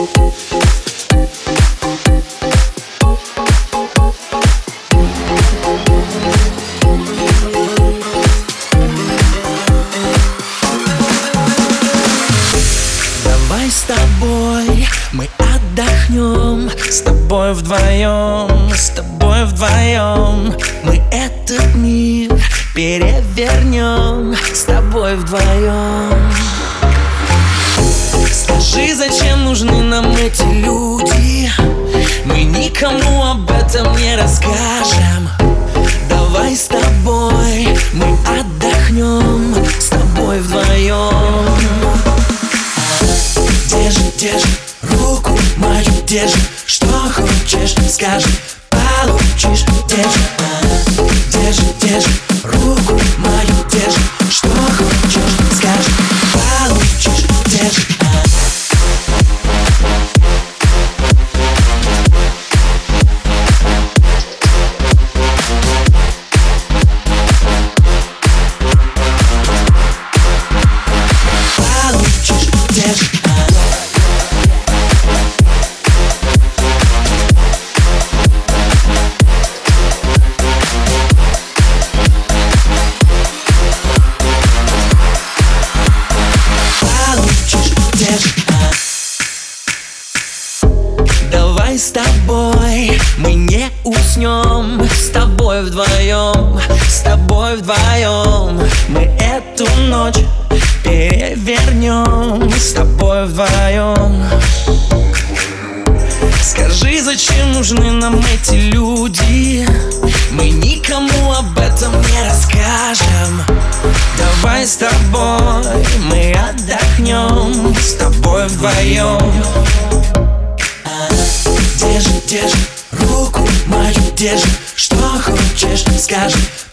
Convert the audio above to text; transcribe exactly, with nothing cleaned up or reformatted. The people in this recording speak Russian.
Давай с тобой мы отдохнем, с тобой вдвоем, с тобой вдвоем. Мы этот мир перевернем, с тобой вдвоем. Скажи, зачем нужны нам эти люди? Мы никому об этом не расскажем. Давай с тобой мы отдохнем, с тобой вдвоем. Держи, держи руку мою, держи, что хочешь, скажи, получишь. Держи, держи, держи руку мою, держи, что хочешь, скажи, получишь. Держи. Получишь, держи. Давай с тобой мы не уснем, с тобой вдвоем, с тобой вдвоем. Мы эту ночь перевернем, с тобой вдвоем. Скажи, зачем нужны нам эти люди? Мы никому об этом не расскажем. Давай с тобой мы отдохнем, с тобой вдвоем. Держи, держи руку мою, держи, что хочешь, скажи,